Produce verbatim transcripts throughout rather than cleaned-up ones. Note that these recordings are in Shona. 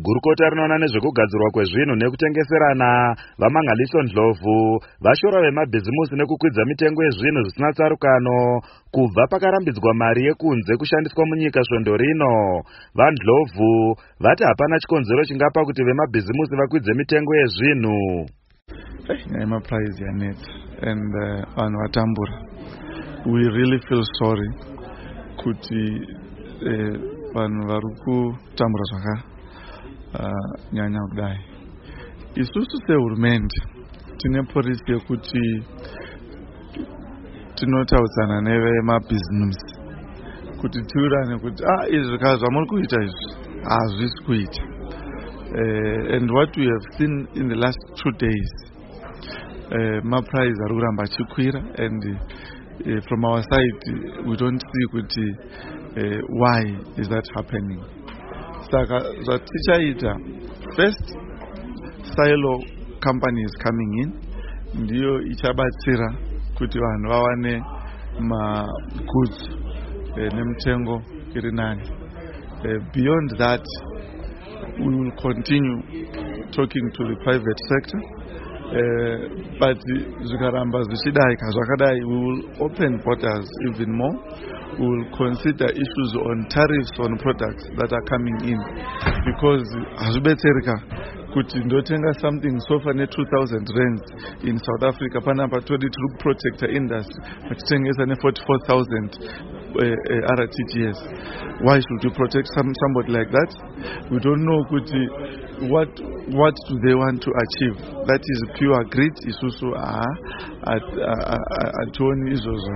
Gurukota rinoona nezvekugadzirwa kwezvinhu nekutengeserana vaMangaliso Ndlovu vashora vemabhizimusi nekukwidza mitengo yezvinhu zvisina tsarukano kubva pakarambidzwa mari yekunze kushandiswa munyika svondo rino. VaNdlovu vati hapana chikonzero chingapa kuti vemabhizimusi vakwidze mitengo yezvinhu. Nyaya price yanetsa and vanhu uh, vatambura. We really feel sorry kuti vanhu vari kutambura zvaka uh, nyanya kudai. Isusu sehurumende tine polisi yekuti tinotaudzana nevemabhizimusi kuti tiurane kuti ah izvi zvikaya zvamuri kuita izvi hazvisi kuita. Uh, and what we have seen in the last two days, uh, maprice ari kuramba achikwira, and uh, from our side we don't see kuti uh, why is that happening. Saka zvatichaita, first silo company is coming in, ndiyo ichabatsira kuti vanhu vawane ma goods uh, nemitengo iri nani. Uh, beyond that, we will continue talking to the private sector, uh, but zvikaramba zvichidai kazvakadai, we will open borders even more. We will consider issues on tariffs on products that are coming in, because hazvibetsereka kuti ndotenga something sofa ne two thousand rands in South Africa panapa todi tiri kuprotecta industry vachitengesa ne forty-four thousand uh, uh, R T G S. Why should you protect some, somebody like that? We don't know kuti what what do they want to achieve. That is pure greed. Isusu a atoni izvozvo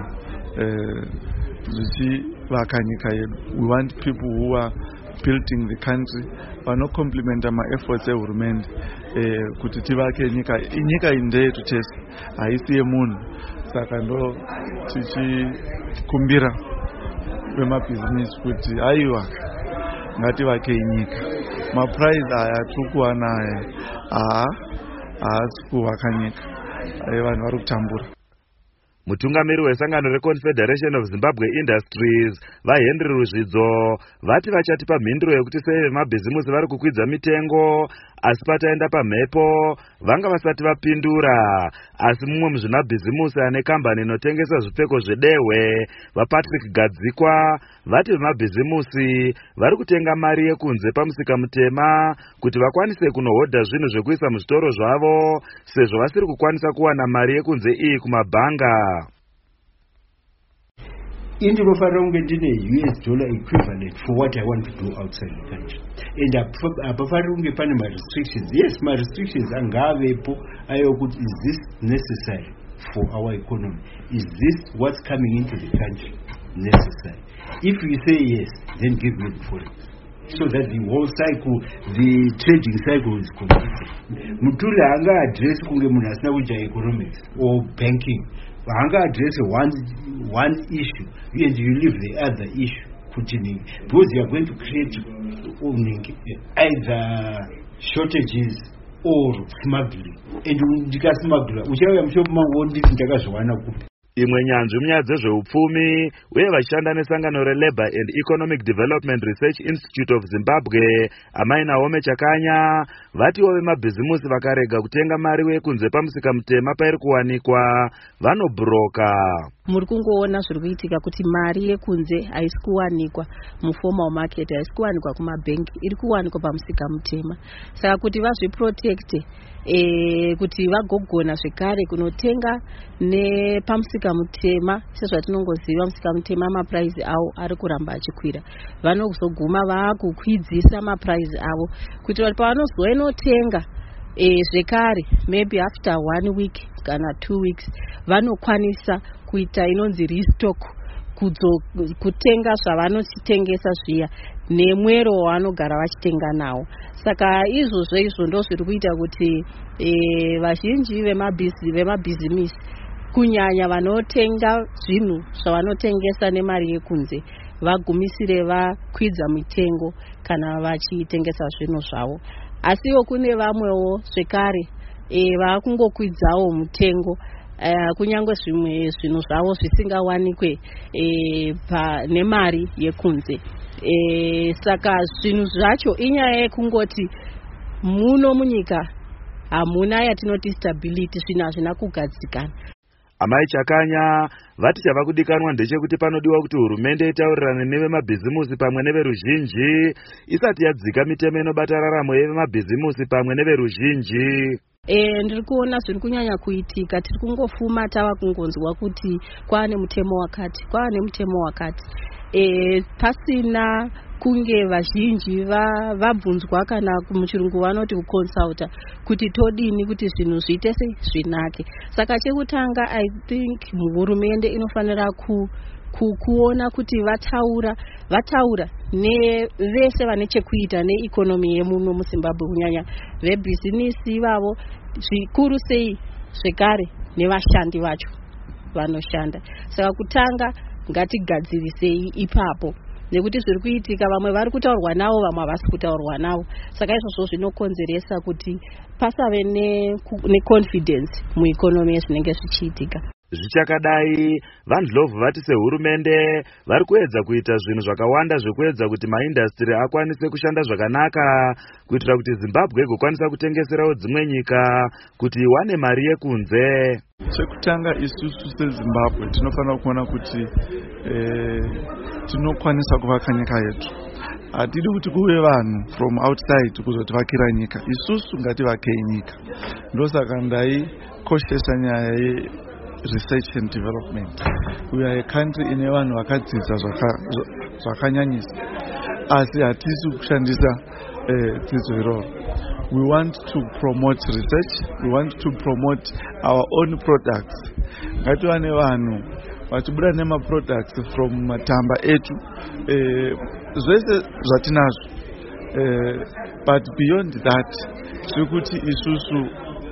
zvichivaka nyika yedu. We want people who are building the country, vano complementa ma efforts ehurumende eh, kuti tivake nyika nyika indeyetu tese, haisi yemunhu. Saka ndo tichikumbira vemabhizinisi kuti aiwa ngativake nyika. Maprice aya tiri kuwana aya haasi kuvaka nyika, vanhu vari kutambura. Mutungamiri wesangano reConfederation of Zimbabwe Industries vaHenry Ruzvidzo vati vachatipa mhinduro yekuti sei vemabhizimusi vari kukwidza mitengo asi pataenda pamhepo vanga vasati vapindura. Asi mumwe muzvimabhizimusi ane kambani inotengesa zvipfeko zvedehwe vaPatrick Gadzikwa vati vemabhizimusi vari kutenga mari yekunze pamusika mutema kuti vakwanise kunohodha zvinhu zvekuisa muzvitoro zvavo, sezvo vasiri kukwanisa kuwana mari yekunze iyi kumabhanga. Indinofanira kunge ndine U S dollar equivalent for what I want to do outside the country, and hapafaniri kunge pane ma-restrictions. Yes, ma-restrictions angavepo ayo kuti is this necessary for our economy, is this what's coming into the country necessary. If you say yes, then give me the forex, so that the whole cycle, the trading cycle is completed. Mutuli hanga address kunge munhu asina kuita economics or banking. Hanga address one one issue and you leave the other issue, because you are going to create either shortages or smuggling. And ndika smuggler uchauya mushopu mangu nditi ndakazviwana kupi. Imwe nyanzvi munyaya dzezveupfumi uye vachishanda nesangano reLabour and Economic Development Research Institute of Zimbabwe Amai Naomi Chakanya vatiwo vemabhizimusi vakarega kutenga mari wekunze pamusika mutema pairi kuwanikwa vanobhuroka. Muri kungoona zviri kuitika kuti mari yekunze haisi kuwanikwa muformal market, haisi kuwanikwa kumabhengi, iri kuwanikwa pamusika mutema. Saka kuti vazviprotecte e, kuti vagogona zvekare kunotenga nepamusika mutema, sezvatinongoziva musika mutema maprice avo ari kuramba achikwira, vanozoguma vaakukwidzisa maprice avo kuitira kuti pavanozoenotenga e, zvekare maybe after one week kana two weeks vanokwanisa kuita inonzi restock, kudzo kutenga zvavanochitengesa zviya nemwero wavanogara vachitenga nawo. Saka izvozvo izvo ndo zviri kuita kuti e, vazhinji vemabhizimisi kunyanya vanotenga zvinhu zvavanotengesa nemari yekunze vagumisire vakwidza mitengo kana vachitengesa zvinhu zvavo. Asiwo kune vamwewo zvekare e, vakungokwidzawo mutengo Uh, kunyangwe zvimwe zvinhu zvavo zvisingawanikwe e, pa nemari yekunze. e, saka zvinhu zvacho inyaya yekungoti muno munyika hamuna yatinoti stability, zvinhu hazvina kugadzikana. Amai Chakanya vati chava kudikanwa ndechekuti panodiwa kuti hurumende itaurirane nevemabhizimusi pamwe neveruzhinji isati yadzika mitemo inobata raramo yevemabhizimusi pamwe neveruzhinji. E, ndiri kuona zviri kunyanya kuitika, tiri kungofuma tava kungonzwa kuti kwaane mutemo wakati kwaane mutemo wakati e, pasina kunge vazhinji vabvunzwa va kana muchirungu vanoti kuconsulta kuti todini kuti zvinhu zviite zvinake. Saka chekutanga I think hurumende inofanira ku ku kuona kuti vataura vataura nevese vane chekuita neikonomi yemuno muZimbabwe, kunyanya vebhizinisi ivavo zvikuru sei zvekare nevashandi vacho vanoshanda. Saka kutanga ngatigadzirisei ipapo, nekuti zviri kuitika vamwe vari kutaurwa navo vamwe havasi kutaurwa navo. Saka izvozvo zvinokonzeresa kuti pasave neconfidence muikonomi yezvinenge zvichiitika. Zvichakadai, vaNdlovu vati sehurumende vari kuedza kuita zvinhu zvakawanda zvekuedza kuti maindastri akwanise kushanda zvakanaka kuitira kuti Zimbabwe igokwanisa kutengeserawo dzimwe nyika kuti iwane mari yekunze. Chekutanga isusu seZimbabwe tinofanira kuona kuti eh, tinokwanisa kuvaka nyika yetu. Hatidi kuti kuve vanhu from outside kuzotivakira nyika, isusu ngativakei nyika. Ndosaka ndaikoshesa nyaya ye research and development. We are a country ine vanhu vakadzidza zvakanyanyisa, asi hatisi kushandisa dzidzo iroro. We want to promote research, we want to promote our own products. Ngativa nevanhu vachibuda nema products from matamba etu zvese zvatinazvo, but beyond that zvekuti isusu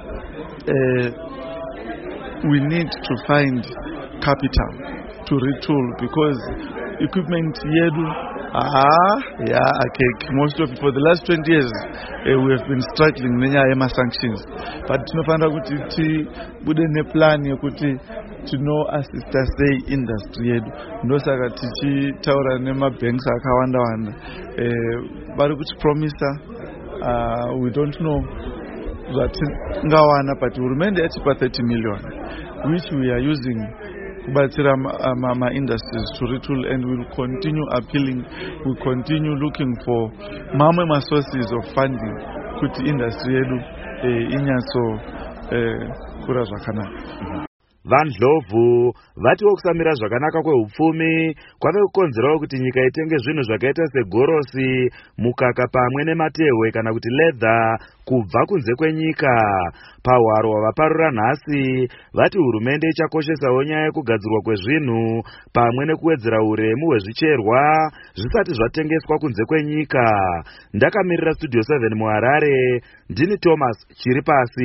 we need to find capital to retool, because equipment yedu ah yeah okay most of it for the last twenty years uh, we have been struggling nenyaya yema sanctions, but tinofanira kuti tibude neplan yekuti tino assista sei industry yedu. Ndosaka tichitaura nemabanks akawanda wanda vari kuti promisa uh, we don't know zvatingawana, but hurumende yatipa thirty million which we are using kubatsira ma, ma industries to retool, and we will continue appealing, we will continue looking for mamwe ma sources of funding kuti industry yedu eh, inyaso eh, kura zvakanaka. VaNdlovu vatiwo kusamira zvakanaka kwehupfumi kwave kukonzerawo kuti nyika itenge zvinhu zvakaita segorosi, mukaka pamwe nematehwe kana kuti leather kubva kunze kwenyika. Pahwaro hwavaparura nhasi vati hurumende ichakoshesawo nyaya yekugadzirwa kwezvinhu pamwe nekuwedzera uremu hwezvicherwa zvisati zvatengeswa kunze kwenyika. Ndakamirira Studio seven muHarare, ndini Thomas Chiripasi.